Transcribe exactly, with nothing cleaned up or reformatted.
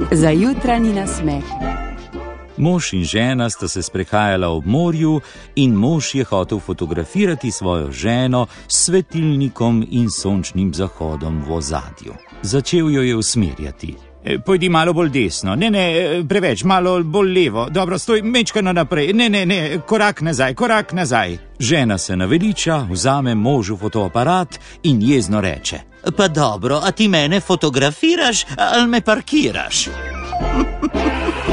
Za jutranji nasmeh. Mož in žena sta se sprehajala ob morju in mož je hotel fotografirati svojo ženo s svetilnikom in sončnim zahodom v ozadju. Začel jo je usmerjati. E, pojdi malo bolj desno, ne, ne, preveč, malo bolj levo, dobro, stoj, mečkano naprej, ne, ne, ne, korak nazaj, korak nazaj. Žena se naveliča, vzame možu fotoaparat in jezno reče: Pa dobro, a ti mene fotografiraš ali me parkiraš?